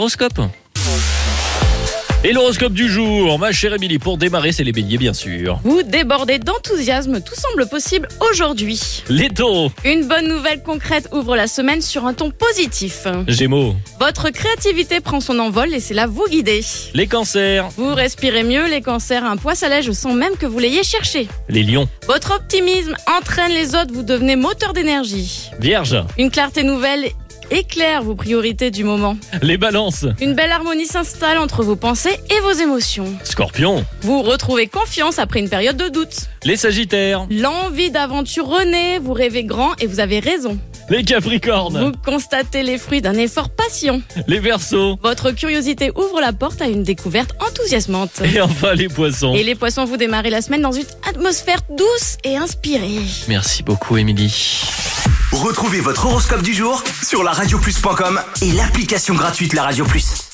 l'horoscope. Et l'horoscope du jour, ma chère Émilie, pour démarrer, c'est les béliers bien sûr. Vous débordez d'enthousiasme, tout semble possible aujourd'hui. Les taureaux, Une bonne nouvelle concrète ouvre la semaine sur un ton positif. gémeaux, Votre créativité prend son envol, laissez-la vous guider. les cancers, Vous respirez mieux, les cancers, un poids s'allège sans même que vous l'ayez cherché. les lions, Votre optimisme entraîne les autres, vous devenez moteur d'énergie. vierges, Une clarté nouvelle éclaire vos priorités du moment. les balances, Une belle harmonie s'installe entre vos pensées et vos émotions. scorpions, Vous retrouvez confiance après une période de doute. les sagittaires, L'envie d'aventure renaît, vous rêvez grand et vous avez raison. les capricornes, Vous constatez les fruits d'un effort patient. les verseaux Votre curiosité ouvre la porte à une découverte enthousiasmante. et enfin les poissons. Et les poissons, vous démarrez la semaine dans une atmosphère douce et inspirée. Merci beaucoup Émilie. Retrouvez votre horoscope du jour sur la radioplus.com et l'application gratuite La Radio Plus.